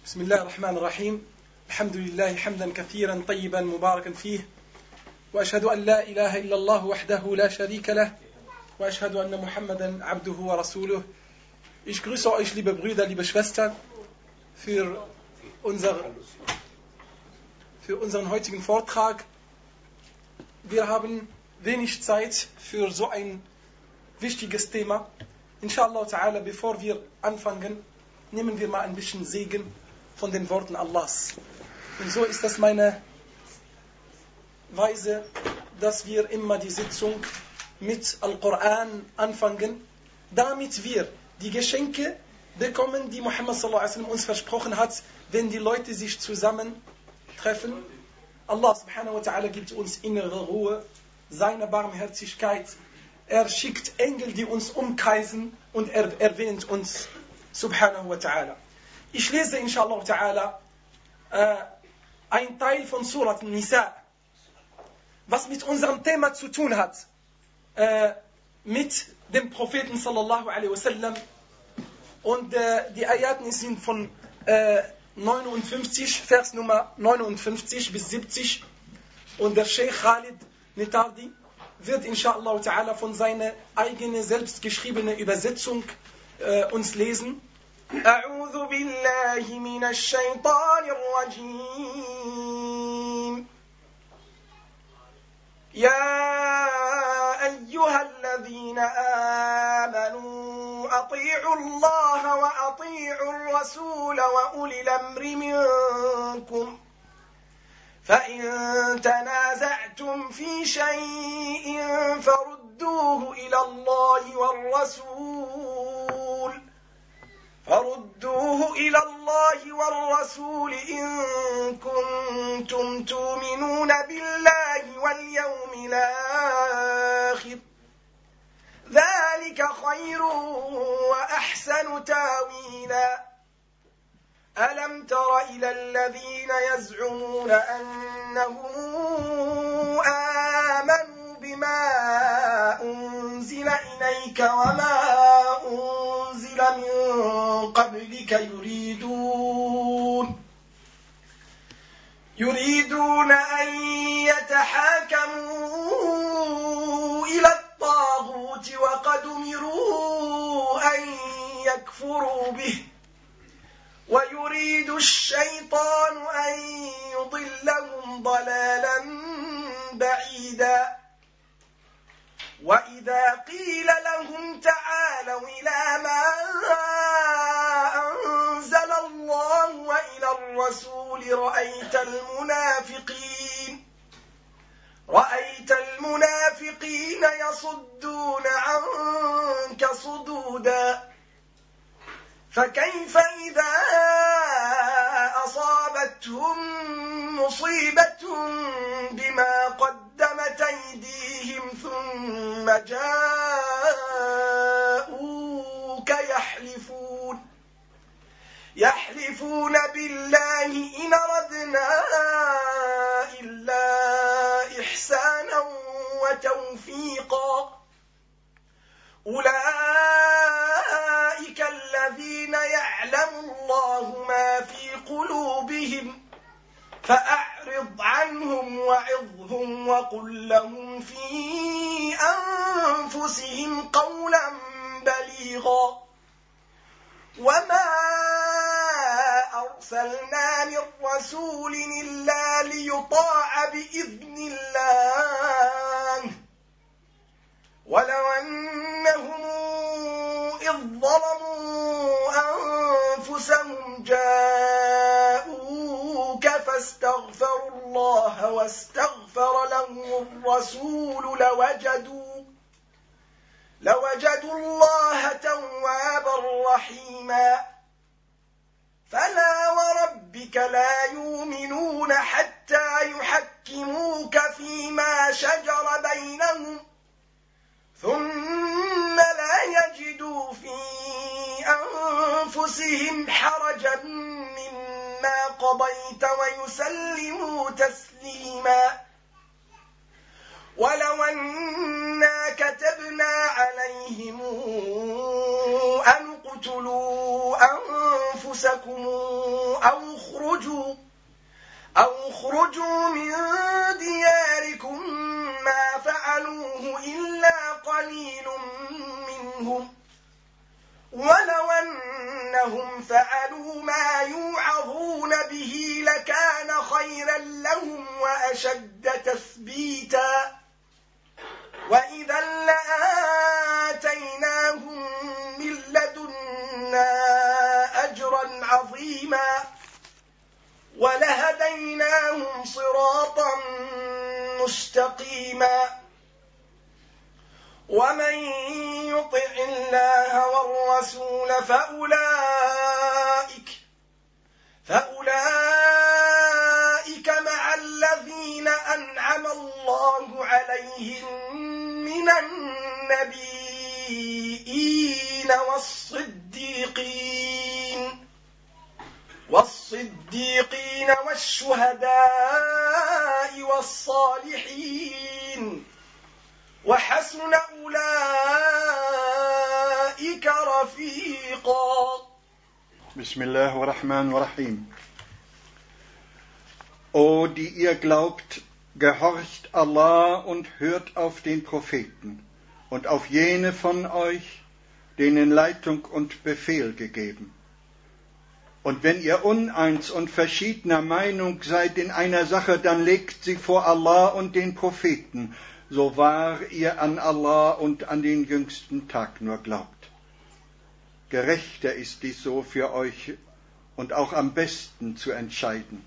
بسم الله الرحمن الرحيم. الحمد لله حمدا كثيرا طيبا مباركا فيه، وأشهد أن لا إله إلا الله وحده لا شريك له، وأشهد أن محمدا عبده ورسوله. Ich grüße euch, liebe Brüder, liebe Schwestern, für unseren heutigen Vortrag. Wir haben wenig Zeit für so ein wichtiges Thema. Inshallah ta'ala, bevor wir anfangen, nehmen wir mal ein bisschen Segen von den Worten Allahs. Und so ist das meine Weise, dass wir immer die Sitzung mit Al-Quran anfangen, damit wir die Geschenke bekommen, die Muhammad sallallahu alaihi wasallam uns versprochen hat, wenn die Leute sich zusammentreffen. Allah subhanahu wa ta'ala gibt uns innere Ruhe, seine Barmherzigkeit. Er schickt Engel, die uns umkreisen, und er erwähnt uns subhanahu wa ta'ala. Ich lese inshallah ta'ala ein Teil von Surat Nisa, was mit unserem Thema zu tun hat, mit dem Propheten sallallahu alaihi wasallam. Und die Ayaten sind von 59, Vers Nummer 59 bis 70. Und der Sheikh Khalid Netardi wird inshallah ta'ala von seiner eigenen selbstgeschriebenen Übersetzung uns lesen. أعوذ بالله من الشيطان الرجيم. يا أيها الذين آمنوا أطيعوا الله وأطيعوا الرسول وأولي الأمر منكم، فإن تنازعتم في شيء فردوه إلى الله والرسول إن كنتم تؤمنون بالله واليوم الآخر، ذلك خير وأحسن تاويلا. ألم تر إلى الذين يزعمون أنهم آمنوا بما أنزل إليك وما أنزل من قبلك يريدون أن يتحاكموا إلى الطاغوت وقد أمروا أن يكفروا به، ويريد الشيطان أن يضلهم ضلالا بعيدا. وإذا قيل لهم تعالوا إلى ما أنزل الله وإلى الرسول رأيت المنافقين يصدون عنك صدودا. فكيف إذا أصابتهم مصيبة بما قدمت أيديهم ثم جاءوك يحلفون بالله إن أردنا إلا إحسانا وتوفيقا، أولئك الذين يعلم الله ما في قلوبهم فأعرض عنهم وعظهم وقل لهم في أنفسهم قولا بليغا. وما أرسلنا من رسول إلا ليطاع بإذن الله، ولو أنهم إذ ظلموا أنفسهم جاءوك فاستغفروا الله واستغفر لهم الرسول لوجدوا الله توابا رحيما. فلا وربك لا يؤمنون حتى يحكموك فيما شجر بينهم ثم لا يجدوا في أنفسهم حرجا مما قضيت ويسلموا تسليما. ولو أنا كتبنا عليهم أن اقتلوا أنفسكم أو اخرجوا من دياركم ما فعلوه إلا قليل منهم ولو أنهم فعلوا ما يوعظون به لكان خيرا لهم وأشد تثبيتا وإذا لآتيناهم من لدنا أجرا عظيما ولهديناهم صراطا مستقيما ومن يطع الله والرسول فأولئك مع الذين أنعم الله عليهم من النبيين والصديقين والشهداء والصالحين وحسن أولئك رفيقا. Bismillahirrahmanirrahim. O, die ihr glaubt, gehorcht Allah und hört auf den Propheten und auf jene von euch, denen Leitung und Befehl gegeben. Und wenn ihr uneins und verschiedener Meinung seid in einer Sache, dann legt sie vor Allah und den Propheten, so wahr ihr an Allah und an den jüngsten Tag nur glaubt. Gerechter ist dies so für euch und auch am besten zu entscheiden.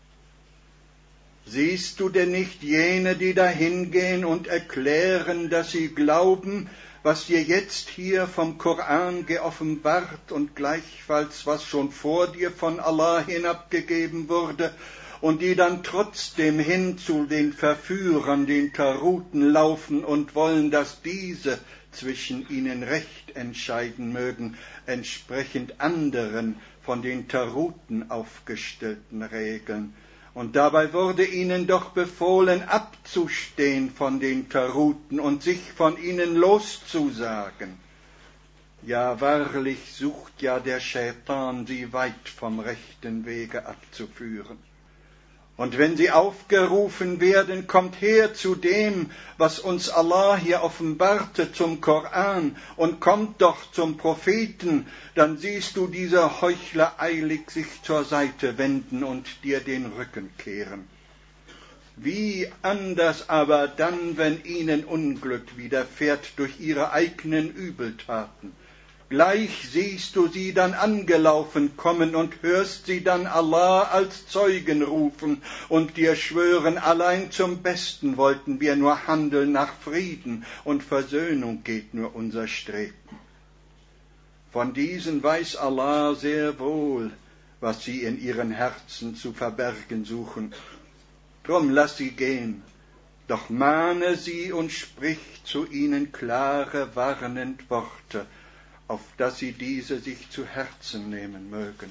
Siehst du denn nicht jene, die dahingehen und erklären, dass sie glauben, was dir jetzt hier vom Koran geoffenbart und gleichfalls was schon vor dir von Allah hinabgegeben wurde, und die dann trotzdem hin zu den Verführern, den Taruten laufen und wollen, dass diese zwischen ihnen Recht entscheiden mögen, entsprechend anderen von den Taruten aufgestellten Regeln. Und dabei wurde ihnen doch befohlen, abzustehen von den Taruten und sich von ihnen loszusagen. Ja, wahrlich sucht ja der Schätan, sie weit vom rechten Wege abzuführen. Und wenn sie aufgerufen werden, kommt her zu dem, was uns Allah hier offenbarte, zum Koran, und kommt doch zum Propheten, dann siehst du diese Heuchler eilig sich zur Seite wenden und dir den Rücken kehren. Wie anders aber dann, wenn ihnen Unglück widerfährt durch ihre eigenen Übeltaten. Gleich siehst du sie dann angelaufen kommen und hörst sie dann Allah als Zeugen rufen und dir schwören, allein zum Besten wollten wir nur handeln, nach Frieden und Versöhnung geht nur unser Streben. Von diesen weiß Allah sehr wohl, was sie in ihren Herzen zu verbergen suchen. Drum lass sie gehen, doch mahne sie und sprich zu ihnen klare, warnend Worte, auf dass sie diese sich zu Herzen nehmen mögen.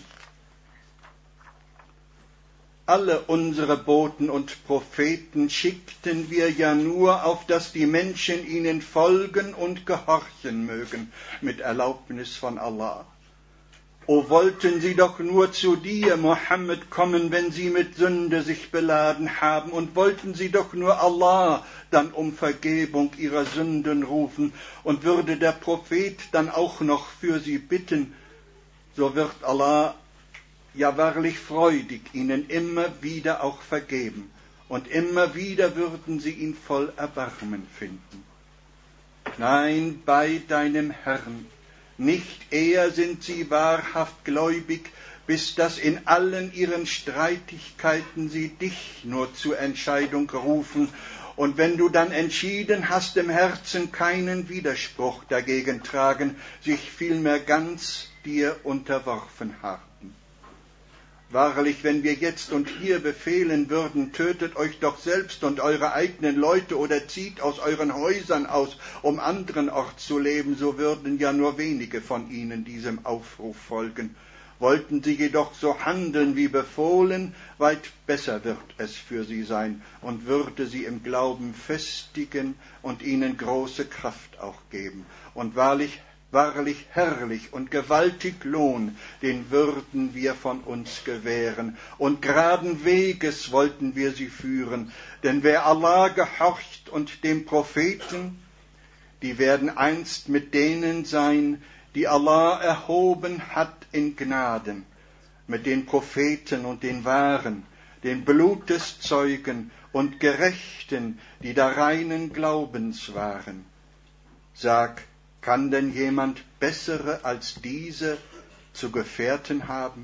Alle unsere Boten und Propheten schickten wir ja nur, auf dass die Menschen ihnen folgen und gehorchen mögen, mit Erlaubnis von Allah. O wollten sie doch nur zu dir, Mohammed, kommen, wenn sie mit Sünde sich beladen haben, und wollten sie doch nur Allah dann um Vergebung ihrer Sünden rufen, und würde der Prophet dann auch noch für sie bitten, so wird Allah ja wahrlich freudig ihnen immer wieder auch vergeben, und immer wieder würden sie ihn voll Erbarmen finden. Nein, bei deinem Herrn, nicht eher sind sie wahrhaft gläubig, bis dass in allen ihren Streitigkeiten sie dich nur zur Entscheidung rufen, und wenn du dann entschieden hast, im Herzen keinen Widerspruch dagegen tragen, sich vielmehr ganz dir unterworfen haben. Wahrlich, wenn wir jetzt und hier befehlen würden, tötet euch doch selbst und eure eigenen Leute oder zieht aus euren Häusern aus, um anderen Ort zu leben, so würden ja nur wenige von ihnen diesem Aufruf folgen. Wollten sie jedoch so handeln wie befohlen, weit besser wird es für sie sein und würde sie im Glauben festigen und ihnen große Kraft auch geben. Und wahrlich, Wahrlich herrlich und gewaltig Lohn, den würden wir von uns gewähren, und geraden Weges wollten wir sie führen, denn wer Allah gehorcht und dem Propheten, die werden einst mit denen sein, die Allah erhoben hat in Gnaden, mit den Propheten und den Wahren, den Bluteszeugen und Gerechten, die da reinen Glaubens waren. Sag, kann denn jemand bessere als diese zu Gefährten haben?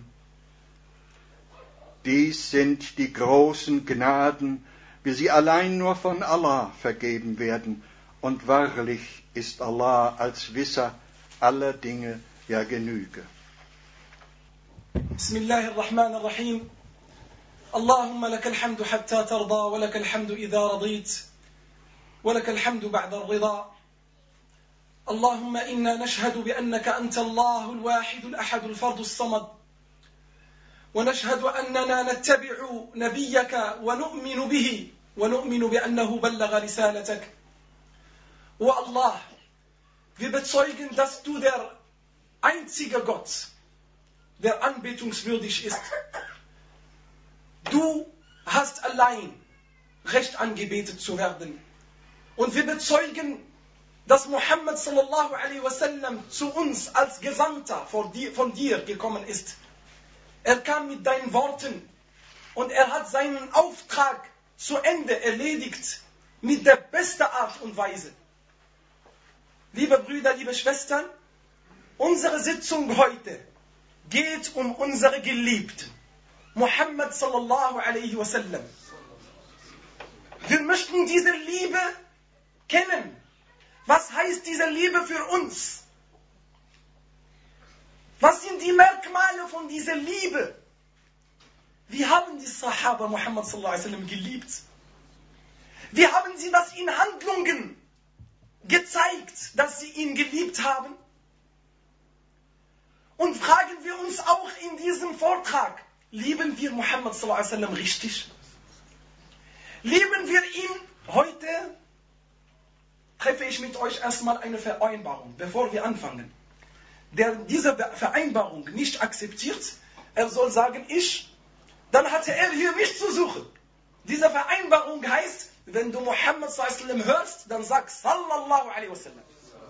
Dies sind die großen Gnaden, wie sie allein nur von Allah vergeben werden. Und wahrlich ist Allah als Wisser aller Dinge ja Genüge. Bismillahirrahmanirrahim. Allahumma lakal hamdu hatta tarda, wa lakal hamdu idha radit, wa lakal hamdu ba'da ar-rida. اللهم إنا نشهد بأنك أنت الله الواحد الأحد الفرد الصمد ونشهد أننا نتبع نبيك ونؤمن به ونؤمن بأنه بلغ رسالتك. O Allah, wir bezeugen, dass du der einzige Gott, der anbetungswürdig ist. Du hast allein Recht angebetet zu werden. Und wir bezeugen, dass Muhammad sallallahu alaihi wasallam zu uns als Gesandter von dir gekommen ist. Er kam mit deinen Worten und er hat seinen Auftrag zu Ende erledigt mit der besten Art und Weise. Liebe Brüder, liebe Schwestern, unsere Sitzung heute geht um unsere Geliebten, Muhammad sallallahu alaihi wasallam. Wir möchten diese Liebe kennen. Was heißt diese Liebe für uns? Was sind die Merkmale von dieser Liebe? Wie haben die Sahaba Muhammad sallallahu alaihi wasallam geliebt? Wie haben sie das in Handlungen gezeigt, dass sie ihn geliebt haben? Und fragen wir uns auch in diesem Vortrag, lieben wir Muhammad sallallahu alaihi wasallam richtig? Lieben wir ihn heute? Treffe ich mit euch erstmal eine Vereinbarung, bevor wir anfangen. Der diese Vereinbarung nicht akzeptiert, er soll sagen, dann hatte er hier nichts zu suchen. Diese Vereinbarung heißt, wenn du Muhammad sallallahu alaihi wasallam hörst, dann sag sallallahu alaihi wasallam.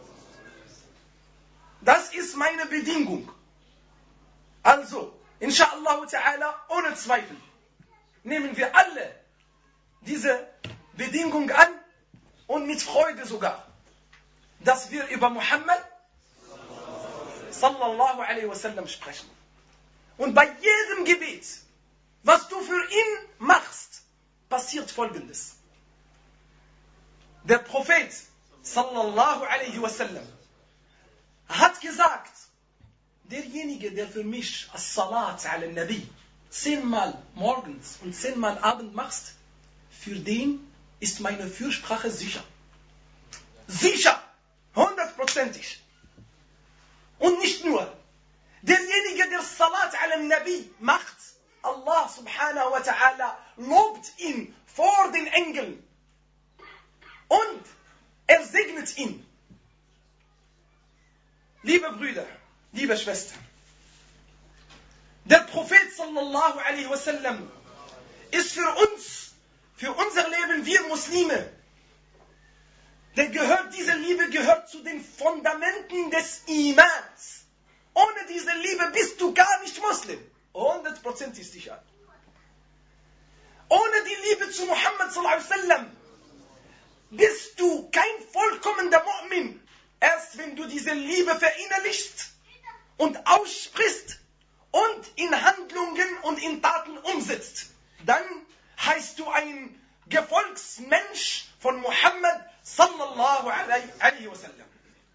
Das ist meine Bedingung. Also, inshallah ta'ala, ohne Zweifel, nehmen wir alle diese Bedingung an, und mit Freude sogar, dass wir über Muhammad sallallahu alaihi wasallam sprechen. Und bei jedem Gebet, was du für ihn machst, passiert Folgendes. Der Prophet sallallahu alaihi wasallam hat gesagt, derjenige, der für mich as-Salat ala Nabi 10-mal morgens und 10-mal abend machst, für den ist meine Fürsprache sicher. Sicher! 100%ig. Und nicht nur. Derjenige, der Salat ala Nabi macht, Allah subhanahu wa ta'ala lobt ihn vor den Engeln. Und er segnet ihn. Liebe Brüder, liebe Schwestern, der Prophet sallallahu alaihi wasallam ist für uns, für unser Leben, wir Muslime, diese Liebe gehört zu den Fundamenten des Imans. Ohne diese Liebe bist du gar nicht Muslim. 100% ist sicher. Ohne die Liebe zu Muhammad sallallahu alaihi wasallam bist du kein vollkommener Mu'min. Erst wenn du diese Liebe verinnerlichst und aussprichst und in Handlungen und in Taten umsetzt, dann heißt du ein Gefolgsmensch von Muhammad sallallahu alaihi wasallam.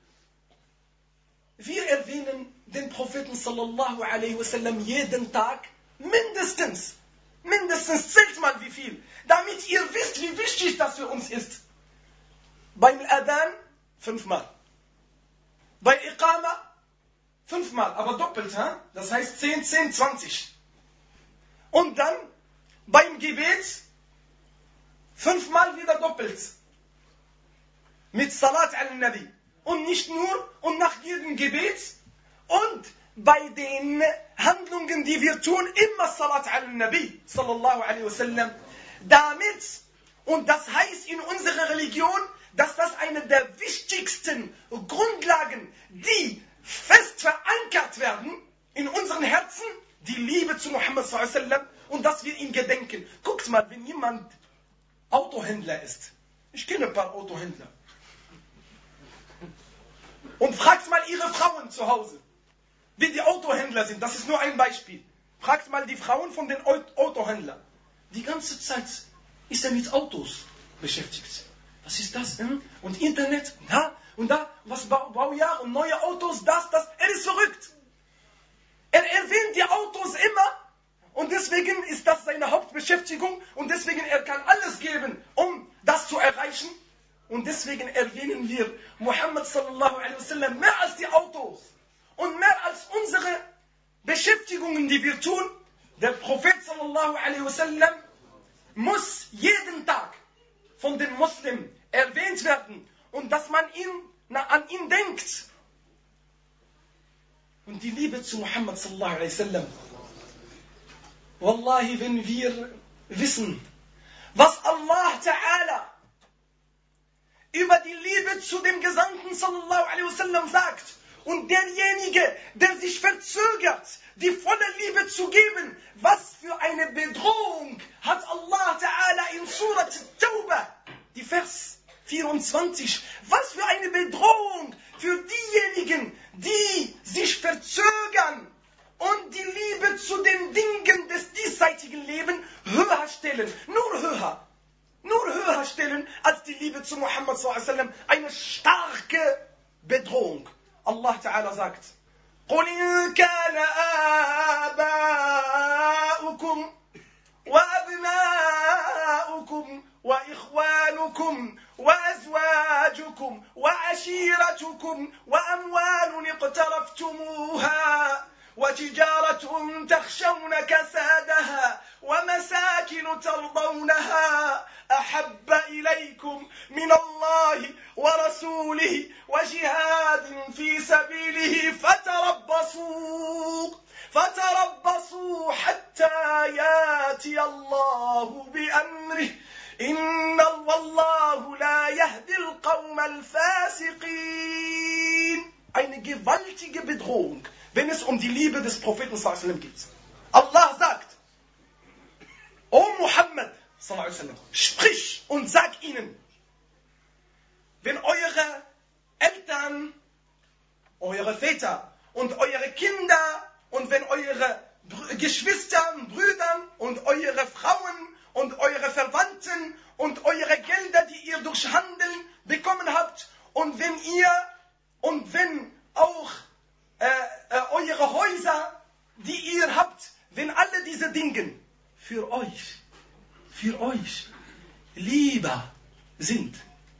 Wir erwähnen den Propheten sallallahu alaihi wasallam jeden Tag mindestens, zählt mal wie viel, damit ihr wisst, wie wichtig das für uns ist. Beim Adhan 5-mal. Bei Iqama 5-mal, aber doppelt, das heißt 10, 10, 20. Und dann beim Gebet 5-mal wieder doppelt. Mit Salat al-Nabi. und nicht nur und nach jedem Gebet und bei den Handlungen, die wir tun, immer Salat al-Nabi, sallallahu alaihi wasallam, damit, und das heißt in unserer Religion, dass das eine der wichtigsten Grundlagen, die fest verankert werden in unseren Herzen, die Liebe zu Muhammad sallallahu alaihi wasallam und dass wir ihn gedenken. Guckt mal, wenn jemand Autohändler ist, ich kenne ein paar Autohändler, und fragt mal ihre Frauen zu Hause, wie die Autohändler sind, das ist nur ein Beispiel. Fragt mal die Frauen von den Autohändlern. Die ganze Zeit ist er mit Autos beschäftigt. Was ist das? Und Internet, und da, was Baujahr und neue Autos, das. Er ist verrückt. Er erwähnt die Autos immer und deswegen ist das seine Hauptbeschäftigung und deswegen er kann alles geben, um das zu erreichen. Und deswegen erwähnen wir Muhammad sallallahu alaihi wasallam mehr als die Autos. Und mehr als unsere Beschäftigungen, die wir tun, der Prophet sallallahu alaihi wasallam muss jeden Tag von den Muslimen erwähnt werden und dass man an ihn denkt. Und die Liebe zu Muhammad sallallahu alaihi wasallam. Wallahi, wenn wir wissen, was Allah Ta'ala über die Liebe zu dem Gesandten sallallahu alaihi wasallam sagt, und derjenige, der sich verzögert, die volle Liebe zu geben, was für eine Bedrohung hat Allah Ta'ala in Surat Tauba, die Vers 24, was für eine Bedrohung für diejenigen, die sich verzögern und die Liebe zu den Dingen des diesseitigen Lebens höher stellen, nur höher stellen als die Liebe zu Muhammad sallallahu alaihi wasallam, eine starke Bedrohung. Allah Ta'ala sagt, قُلْ إِنْ كَانَ آبَاؤُكُمْ وَأَبْنَاؤُكُمْ وَإِخْوَانُكُمْ وَأَزْوَاجُكُمْ وَعَشِيرَتُكُمْ وَأَمْوَالٌ اقْتَرَفْتُمُوهَا وَتِجَارَةٌ تَخْشَوْنَ كَسَادَهَا وَمَسَاكِنُ تَرْضَوْنَهَا أَحَبَّ إِلَيْكُمْ مِنَ اللَّهِ وَرَسُولِهِ وَجِهَادٍ فِي سَبِيلِهِ فتربصوا حتى ياتي الله بأمره إن والله لا يهدي القوم الفاسقين. Eine gewaltige Bedrohung, wenn es um die Liebe des Propheten sallallahu alaihi wasallam geht. Allah sagt, O Muhammad sallallahu alaihi wasallam, sprich und sag ihnen, wenn eure Eltern, eure Väter und eure Kinder und wenn eure Geschwister, Brüder und eure Frauen und eure Verwandten und eure Gelder, die ihr durch Handeln bekommen habt und wenn auch eure Häuser, die ihr habt, wenn alle diese Dinge für euch lieber sind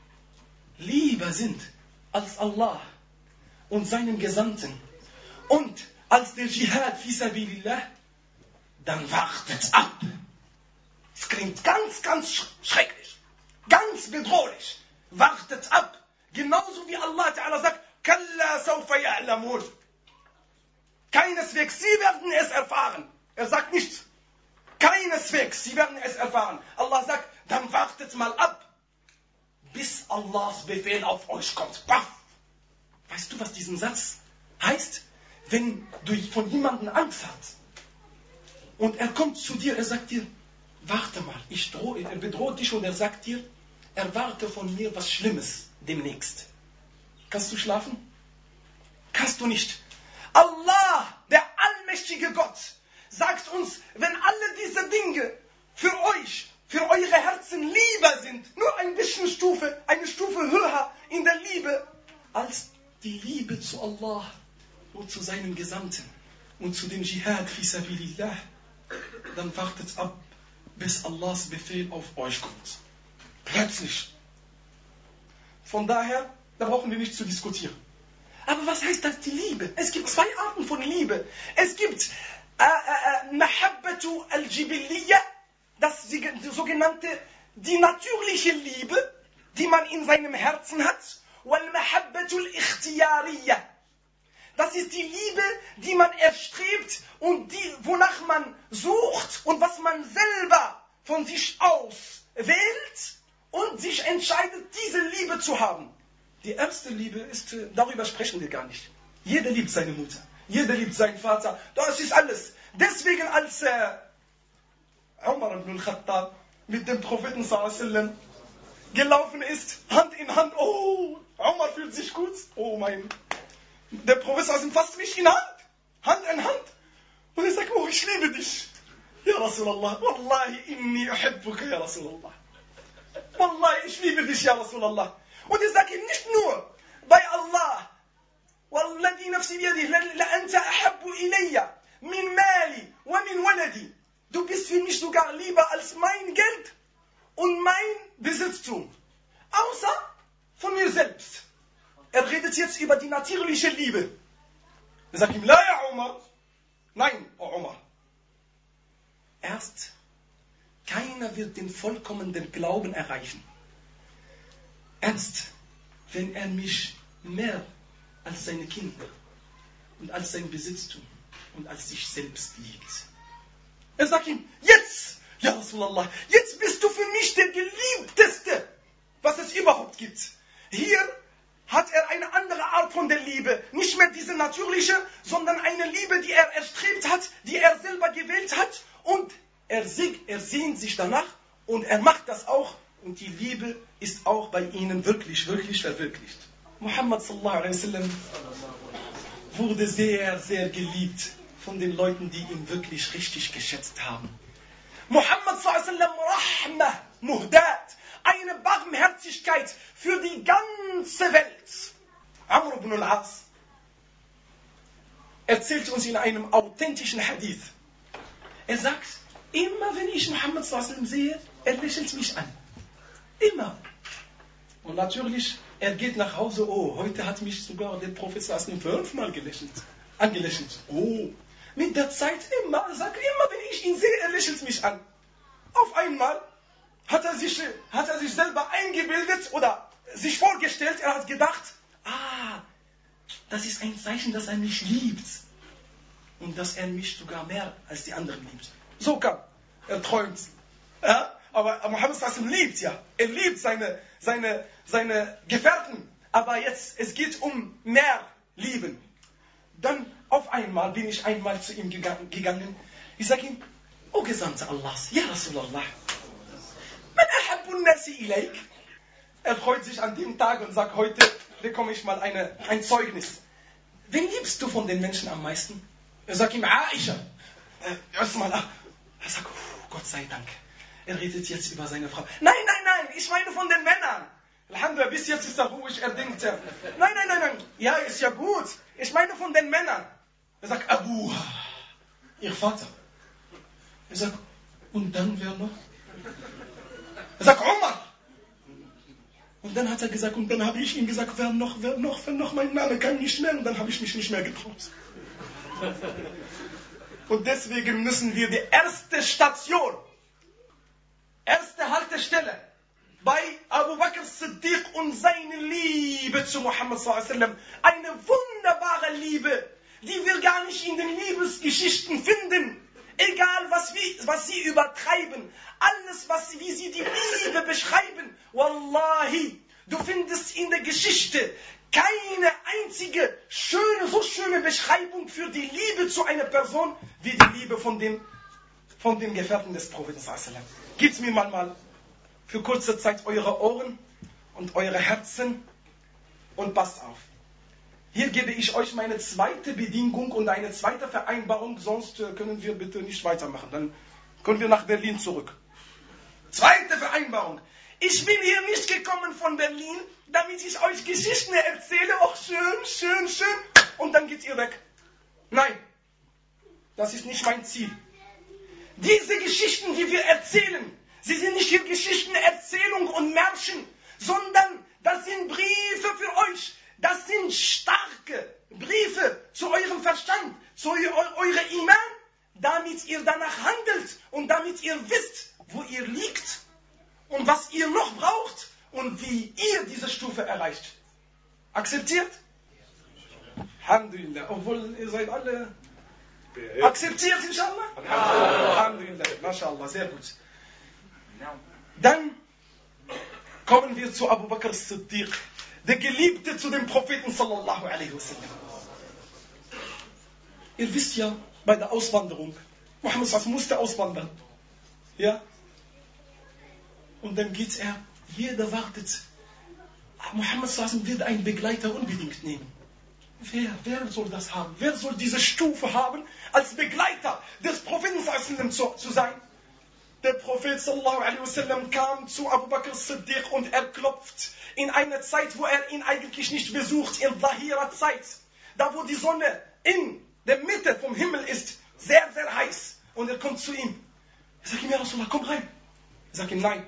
als Allah und seinen Gesandten und als der Dschihad fi sabilillah, dann wartet ab. Es klingt ganz, ganz schrecklich, ganz bedrohlich. Wartet ab. Genauso wie Allah Ta'ala sagt, Kalla sawfa ya'lamun. Keineswegs, sie werden es erfahren. Er sagt nicht, keineswegs, sie werden es erfahren. Allah sagt, dann wartet mal ab, bis Allahs Befehl auf euch kommt. Baff. Weißt du, was diesen Satz heißt? Wenn du von jemandem Angst hast und er kommt zu dir, er sagt dir, warte mal, er bedroht dich und er sagt dir, erwarte von mir was Schlimmes demnächst. Kannst du schlafen? Kannst du nicht. Allah, der allmächtige Gott, sagt uns, wenn alle diese Dinge für euch, für eure Herzen lieber sind, nur ein bisschen eine Stufe höher in der Liebe, als die Liebe zu Allah und zu seinem Gesandten und zu dem Dschihad fi sabilillah, dann wartet ab, bis Allahs Befehl auf euch kommt. Plötzlich. Von daher, da brauchen wir nicht zu diskutieren. Aber was heißt das, die Liebe? Es gibt zwei Arten von Liebe. Es gibt Mahabbatu al-Jibiliyya, das sogenannte, die natürliche Liebe, die man in seinem Herzen hat. وَالْمَحَبَّةُ الْإِخْتِيَارِيَّةُ. Das ist die Liebe, die man erstrebt und wonach man sucht und was man selber von sich aus wählt und sich entscheidet, diese Liebe zu haben. Die erste Liebe ist, darüber sprechen wir gar nicht. Jeder liebt seine Mutter, jeder liebt seinen Vater, das ist alles. Deswegen als Umar ibn al-Khattab mit dem Propheten sallallahu gelaufen ist, Hand in Hand, oh, Umar fühlt sich gut, oh mein, der Prophet fasst mich in Hand in Hand. Und er sagt, oh, ich liebe dich. Ja Rasulallah, Wallahi inni uhibbuka ya Rasulallah. Wallahi, ich liebe dich, ja Rasulallah. Und er sagt ihm nicht nur bei Allah, Walladhi nafsi biyadih, la anta ahabbu ilayya min mali wa min waladi. Du bist für mich sogar lieber als mein Geld und mein Besitztum. Außer von mir selbst. Er redet jetzt über die natürliche Liebe. Er sagt ihm, La ya Umar. Nein, oh Umar. Erst, keiner wird den vollkommenen Glauben erreichen. Erst, wenn er mich mehr als seine Kinder und als sein Besitztum und als sich selbst liebt. Er sagt ihm, jetzt, ja Rasulallah, jetzt bist du für mich der Geliebteste, was es überhaupt gibt. Hier hat er eine andere Art von der Liebe. Nicht mehr diese natürliche, sondern eine Liebe, die er erstrebt hat, die er selber gewählt hat. Und er sehnt sich danach und er macht das auch. Und die Liebe ist auch bei ihnen wirklich, wirklich verwirklicht. Muhammad sallallahu alaihi wasallam wurde sehr, sehr geliebt von den Leuten, die ihn wirklich richtig geschätzt haben. Muhammad sallallahu alaihi wasallam Rahmah, Muhdat, eine Barmherzigkeit für die ganze Welt. Amr ibn al-As erzählt uns in einem authentischen Hadith. Er sagt, immer wenn ich Muhammad sallallahu alaihi wasallam sehe, er lächelt mich an. Immer. Und natürlich, er geht nach Hause, oh, heute hat mich sogar der Prophet sallallahu alaihi wasallam 5-mal angelächelt. Oh, mit der Zeit immer, er sagt, immer wenn ich ihn sehe, er lächelt mich an. Auf einmal hat er sich selber eingebildet oder sich vorgestellt, er hat gedacht, das ist ein Zeichen, dass er mich liebt. Und dass er mich sogar mehr als die anderen liebt. So kam, er träumt. Ja? Aber Muhammad sallallahu liebt ja. Er liebt seine Gefährten. Aber jetzt, es geht um mehr Lieben. Dann auf einmal bin ich einmal zu ihm gegangen. Ich sage ihm, O Gesandter Allahs, ja Rasulallah, man ahabbu nasi ilayk. Er freut sich an dem Tag und sagt, heute bekomme ich mal ein Zeugnis. Wen liebst du von den Menschen am meisten? Er sagt ihm, Aisha. Erstmal, er sagt, Gott sei Dank. Er redet jetzt über seine Frau. Nein, ich meine von den Männern. Alhamdulillah, bis jetzt ist er ruhig, er denkt, nein. Ja, ist ja gut. Ich meine von den Männern. Er sagt, Abu, ihr Vater. Er sagt, und dann wer noch? Er sagt, Umar. Und dann hat er gesagt, und dann habe ich ihm gesagt, wer noch, mein Name kann nicht mehr. Und dann habe ich mich nicht mehr getraut. Und deswegen müssen wir die erste Station, erste Haltestelle bei Abu Bakr Siddiq und seine Liebe zu Muhammad sallallahu alaihi wasallam, eine wunderbare Liebe, die wir gar nicht in den Liebesgeschichten finden. Egal, was sie übertreiben, alles, wie sie die Liebe beschreiben, Wallahi, du findest in der Geschichte keine einzige so schöne Beschreibung für die Liebe zu einer Person, wie die Liebe von den Gefährten des Propheten sallallahu alaihi wasallam. Gebt mir mal für kurze Zeit eure Ohren und eure Herzen und passt auf. Hier gebe ich euch meine zweite Bedingung und eine zweite Vereinbarung, sonst können wir bitte nicht weitermachen. Dann können wir nach Berlin zurück. Zweite Vereinbarung. Ich bin hier nicht gekommen von Berlin, damit ich euch Geschichten erzähle. Oh, schön. Und dann geht ihr weg. Nein, das ist nicht mein Ziel. Diese Geschichten, die wir erzählen, sie sind nicht hier Geschichten, Erzählung und Märchen, sondern das sind Briefe für euch. Das sind starke Briefe zu eurem Verstand, zu eurem Iman, damit ihr danach handelt und damit ihr wisst, wo ihr liegt und was ihr noch braucht und wie ihr diese Stufe erreicht. Akzeptiert? Alhamdulillah. Obwohl ihr seid alle akzeptiert, inshallah? Alhamdulillah. MashaAllah, sehr gut. Dann kommen wir zu Abu Bakr as-Siddiq, der Geliebte zu dem Propheten sallallahu alaihi wasallam. Ihr wisst ja, bei der Auswanderung, Muhammad sallallahu musste auswandern. Ja? Und dann geht's jeder wartet. Muhammad sallallahu wird einen Begleiter unbedingt nehmen. Wer soll das haben? Wer soll diese Stufe haben, als Begleiter des Propheten sallallahu zu sein? Der Prophet sallallahu alaihi wasallam kam zu Abu Bakr as-Siddiq und er klopft in einer Zeit, wo er ihn eigentlich nicht besucht, in Zahira-Zeit. Da wo die Sonne in der Mitte vom Himmel ist, sehr, sehr heiß. Und er kommt zu ihm. Er sagt ihm, ja Rasulullah, komm rein. Er sagt ihm, nein.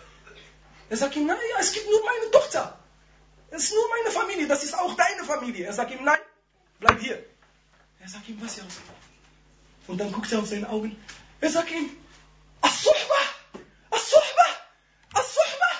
Er sagt ihm, nein, ja, es gibt nur meine Tochter. Es ist nur meine Familie, das ist auch deine Familie. Er sagt ihm, nein, bleib hier. Er sagt ihm, was, ja Rasulullah? Und dann guckt er auf seine Augen. Er sagt ihm, As-Suhbah, As-Suhbah, As-Suhbah.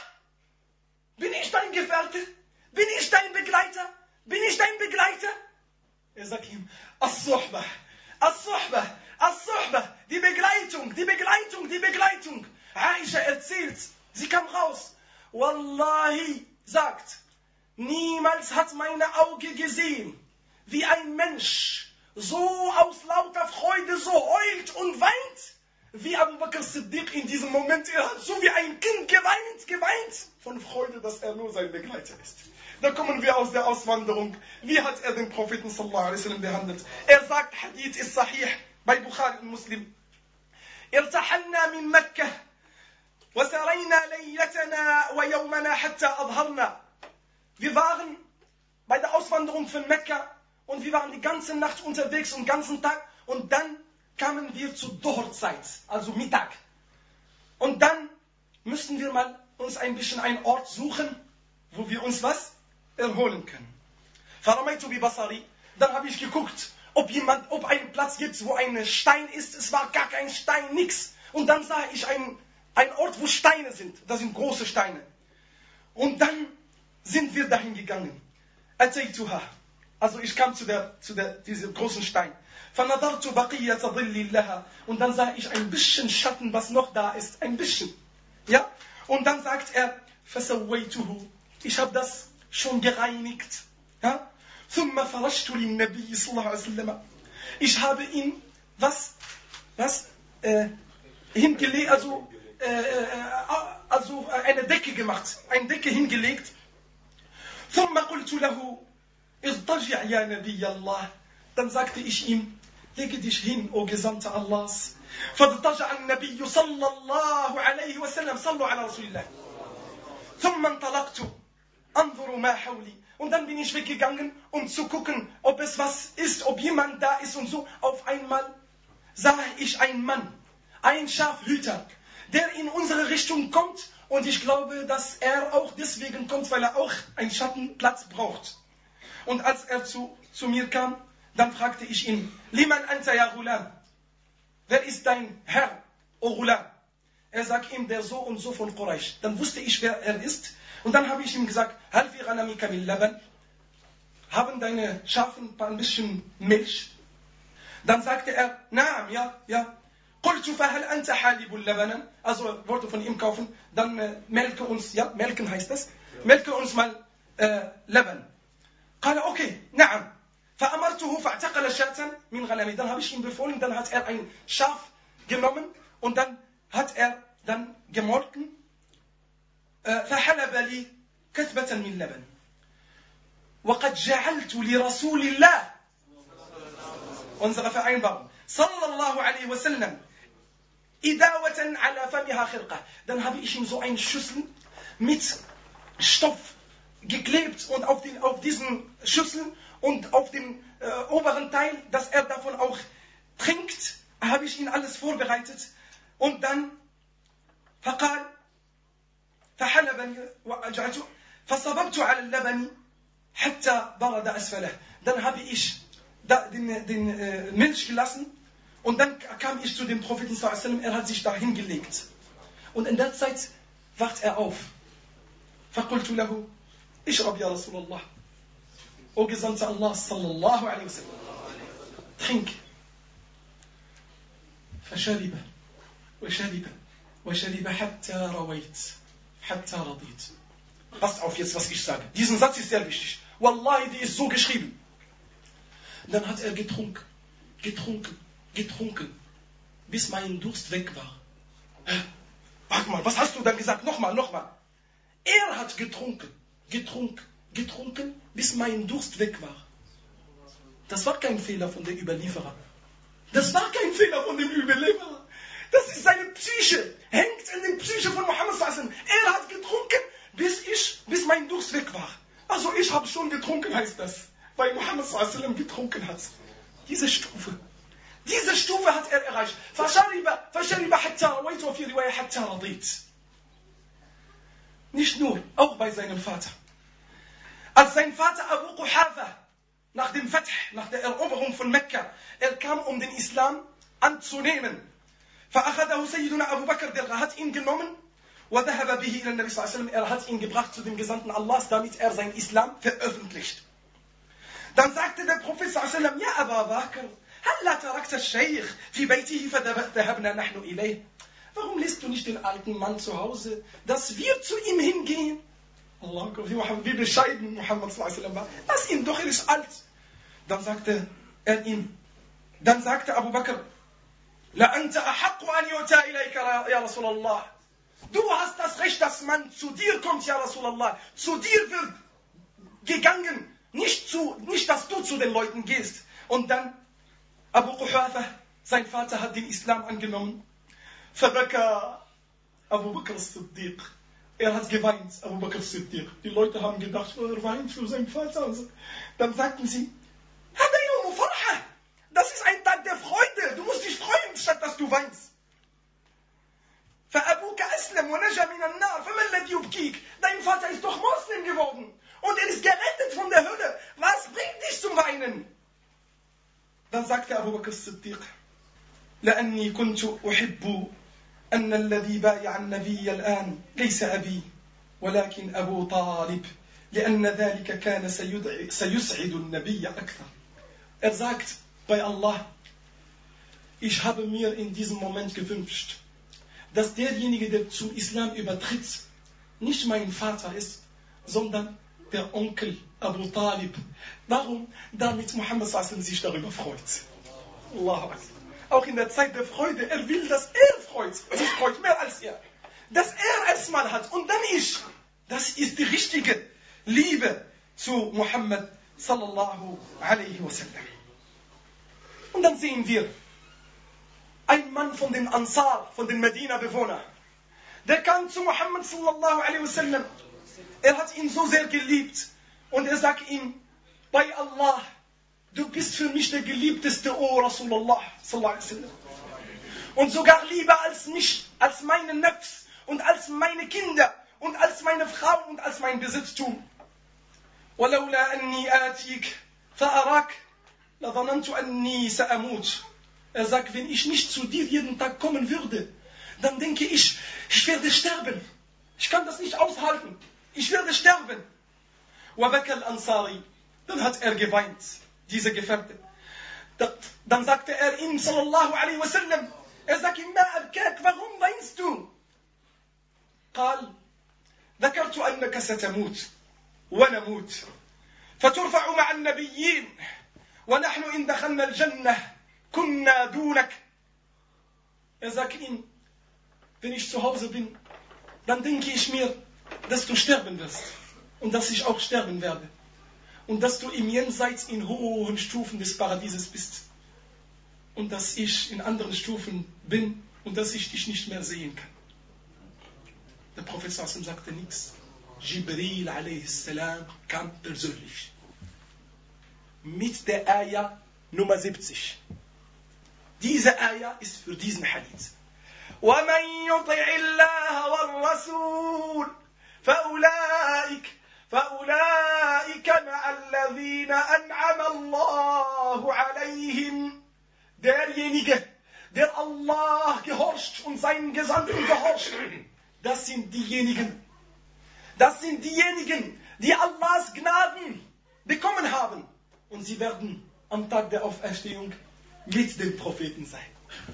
Bin ich dein Gefährte? Bin ich dein Begleiter? Bin ich dein Begleiter? Er sagt ihm, As-Suhbah, As-Suhbah, As-Suhbah. Die Begleitung, die Begleitung, die Begleitung. Aisha erzählt, sie kam raus. Wallahi, sagt, niemals hat meine Auge gesehen, wie ein Mensch so aus lauter Freude so heult und weint, wie Abu Bakr as-Siddiq in diesem Moment. Er hat so wie ein Kind geweint von Freude, dass er nur sein Begleiter ist. Da kommen wir aus der Auswanderung. Wie hat er den Propheten sallallahu alaihi wasallam behandelt? Er sagt, Hadith ist sahih bei Bukhari und Muslim. ارتحلنا من مكة وسرينا ليلتنا ويومنا حتى أظهرنا. Wir waren bei der Auswanderung von Mekka und wir waren die ganze Nacht unterwegs und den ganzen Tag und dann kamen wir zur Dhuhr-Zeit, also Mittag. Und dann müssten wir mal uns ein bisschen einen Ort suchen, wo wir uns was erholen können. Faramaytu bi Basari, dann habe ich geguckt, ob ein Platz gibt, wo ein Stein ist. Es war gar kein Stein, nichts. Und dann sah ich einen Ort, wo Steine sind. Das sind große Steine. Und dann sind wir dahin gegangen. Ataytuha. Also ich kam zu diesem großen Stein. فَنَظَرْتُ بَقِيَّةَ ظِلِّ لَهَا. Und dann sah ich ein bisschen Schatten, was noch da ist. Ein bisschen. Ja? Und dann sagt er, فَسَوَّيْتُهُ. Ich habe das schon gereinigt. Ja? ثُمَّ فَرَشْتُ لِلنَّبِيِّ صلى الله عليه وسلم. Ich habe ihm hingelegt, also eine Decke gemacht. Eine Decke hingelegt. ثُمَّ قُلْتُ لَهُ اضطجع يا نبي الله. Dann sagte ich ihm, lege dich hin, o Gesandter Allahs. فاضطجع النبي صلى الله عليه وسلم. صلوا على رسول الله. ثم انطلقت انظر ما حولي. Und dann bin ich weggegangen, um zu gucken, ob es was ist, ob jemand da ist und so. Auf einmal sah ich einen Mann, einen Schafhüter, der in unsere Richtung kommt. Und ich glaube, dass er auch deswegen kommt, weil er auch einen Schattenplatz braucht. Und als er zu mir kam, dann fragte ich ihn, Liman anta ya Ghulam? Wer ist dein Herr, o Ghulam? Er sagt ihm, der so und so von Quraysh. Dann wusste ich, wer er ist. Und dann habe ich ihm gesagt, Hal fi ghanamika min laban? Haben deine Schafen ein bisschen Milch? Dann sagte er, Naam, ja. قلت فهل أنت حالب اللبن? Also Worte von ihm kaufen, dann melke uns, ja, melken heißt das. Melke uns mal Laban. قال okay, نعم. فأمرته فاعتقل شاة من غنمي. Dann habe ich ihm befohlen, dann hat er ein Schaf genommen und dann hat er dann gemolken. فحلب لي كثبة من لبن. وقد جعلت لرسول الله. Unsere Vereinbarung. صلى الله عليه وسلم. إداوة على فمها خرقة. Dann habe ich ihm so eine Schüssel mit Stoff geklebt und auf diesen Schüsseln und auf dem oberen Teil, dass er davon auch trinkt, habe ich ihn alles vorbereitet. Und dann فقال فحلبني وجعلت فصببت على اللبن حتى برد أسفله. Dann habe ich den Milch gelassen und dann kam ich zu dem Propheten sallallahu alaihi wasallam, er hat sich da hingelegt. Und in der Zeit wacht er auf. فقلت له اشرب يا رسول الله. O Gesandter Allah, sallallahu alaihi wasallam, trink. فشرب وشرب وشرب حتى رويت حتى رضيت. Passt auf jetzt, was ich sage. Diesen Satz ist sehr wichtig. Wallahi, die ist so geschrieben. Dann hat er getrunken, getrunken, getrunken, bis mein Durst weg war. Warte mal, was hast du dann gesagt? Nochmal. Er hat getrunken, getrunken, getrunken, bis mein Durst weg war. Das war kein Fehler von dem Überlieferer. Das war kein Fehler von dem Überlieferer. Das ist seine Psyche. Hängt in der Psyche von Muhammad sallallahu alaihi wasallam. Er hat getrunken, bis mein Durst weg war. Also ich habe schon getrunken, heißt das. Weil Muhammad sallallahu alaihi wasallam getrunken hat. Diese Stufe hat er erreicht. فشرب حتى رويت وفي رواية حتى رضيت. Nicht nur, auch bei seinem Vater. Als sein Vater Abu Quhafa nach dem Fath, nach der Eroberung von Mekka, er kam, um den Islam anzunehmen. فأخذه سيدنا أبو بكر, der hat ihn genommen, وذهب به إلى النبي صلى الله عليه وسلم, er hat ihn gebracht zu dem Gesandten Allahs, damit er sein Islam veröffentlicht. Dann sagte der Prophet صلى الله عليه وسلم, يا أبا بكر, هل لا تركت الشيخ في بيته فذهبنا نحن إليه. Warum lässt du nicht den alten Mann zu Hause, dass wir zu ihm hingehen? Allah, wie bescheiden Muhammad sallallahu alaihi wasallam war. Lass ihn doch, er ist alt. Dann sagte er ihm, dann sagte Abu Bakr, La anta ahaqqu an yuta ilayka ya Rasulallah. Du hast das Recht, dass man zu dir kommt, ya Rasulallah. Zu dir wird gegangen, nicht dass du zu den Leuten gehst. Und dann Abu Quhafa, sein Vater, hat den Islam angenommen. Fabaka Abu Bakr as-Siddiq. Er hat geweint, Abu Bakr as-Siddiq. Die Leute haben gedacht, er weint für seinen Vater. Dann sagten sie, Hada yawmu farha. Das ist ein Tag der Freude. Du musst dich freuen, statt dass du weinst. فأبوك أسلم ونجا من النار فما الذي يبكيك. Dein Vater ist doch Muslim geworden. Und er ist gerettet von der Hölle. Was bringt dich zum Weinen? Dann sagte Abu Bakr as-Siddiq, لأني كنت أحب أن الذي بايع النبي الآن ليس أبي ولكن أبو طالب لأن ذلك كان سيسعد النبي أكثر. Er sagt bei Allah, ich habe mir in diesem Moment gewünscht, dass derjenige, der zum Islam übertritt, nicht mein Vater ist, sondern der Onkel Abu Talib. Warum? Damit Muhammad sallallahu alaihi wasallam sich darüber freut. Allahu Akbar. Auch in der Zeit der Freude, er will, dass er sich freut, mehr als er. Dass er erstmal hat und dann ich. Das ist die richtige Liebe zu Muhammad sallallahu alaihi wasallam. Und dann sehen wir, ein Mann von den Ansar, von den Medina-Bewohnern, der kam zu Muhammad sallallahu alaihi wasallam. Er hat ihn so sehr geliebt und er sagt ihm, bei Allah, du bist für mich der geliebteste, O Rasulullah sallallahu alaihi wasallam. Und sogar lieber als mich, als meine Nafs und als meine Kinder und als meine Frau und als mein Besitztum. ولولا أني آتيك فأراك لظننت أني سأموت. Er sagt, wenn ich nicht zu dir jeden Tag kommen würde, dann denke ich, ich werde sterben. Ich kann das nicht aushalten. Ich werde sterben. وبكى الأنصاري. Dann hat er geweint, diese Gefährte. Dann sagte er ihm, sallallahu alaihi wasallam, er sagt ihm, ما أبكاك, warum weinst du? قال, ذكرت أنك ستموت ونموت فترفع مع النبيين ونحن إن دخلنا الجنة كنا دونك. Er sagt ihm, wenn ich zu Hause bin, dann denke ich mir, dass du sterben wirst und dass ich auch sterben werde und dass du im Jenseits in hohen Stufen des Paradieses bist und dass ich in anderen Stufen bin und dass ich dich nicht mehr sehen kann. Der Prophet sagte nichts. Jibril a.s. kam persönlich mit der Ayah Nummer 70. Diese Ayah ist für diesen Hadith. وَمَنْ يُطِعِ اللَّهَ وَالرَّسُولَ فَأُولَئِكَ مَعَ الَّذِينَ أَنْعَمَ اللَّهُ عَلَيْهِمْ. Derjenige, der Allah gehorcht und seinen Gesandten gehorcht, das sind diejenigen, die Allahs Gnaden bekommen haben. Und sie werden am Tag der Auferstehung mit den Propheten sein.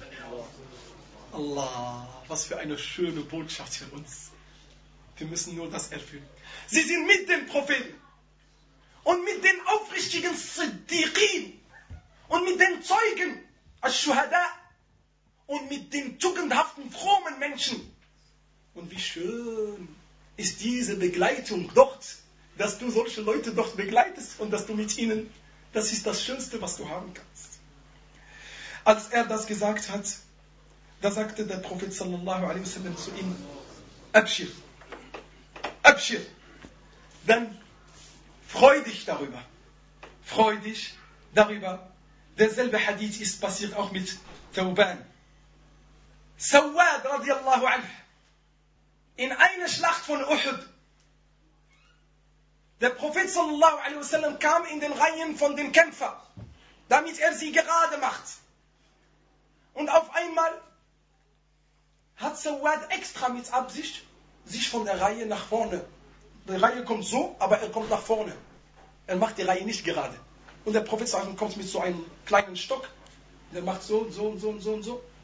Allah, was für eine schöne Botschaft für uns. Wir müssen nur das erfüllen. Sie sind mit den Propheten und mit den aufrichtigen Siddiqin und mit den Zeugen, Ash-Shuhada, und mit den tugendhaften, frommen Menschen. Und wie schön ist diese Begleitung dort, dass du solche Leute dort begleitest und dass du mit ihnen, das ist das Schönste, was du haben kannst. Als er das gesagt hat, da sagte der Prophet sallallahu alaihi wasallam zu ihm, Abshir, Abshir, dann freu dich darüber. Freu dich darüber. Derselbe Hadith ist passiert auch mit Thawban. Sawad radiallahu anhu. In einer Schlacht von Uhud. Der Prophet sallallahu alaihi wasallam kam in den Reihen von den Kämpfern, damit er sie gerade macht. Und auf einmal hat Sawad extra mit Absicht sich von der Reihe nach vorne. Die Reihe kommt so, aber er kommt nach vorne. Er macht die Reihe nicht gerade. Und der Prophet sallallahu alaihi wasallam kommt mit so einem kleinen Stock. Der macht so und so und so und so und so.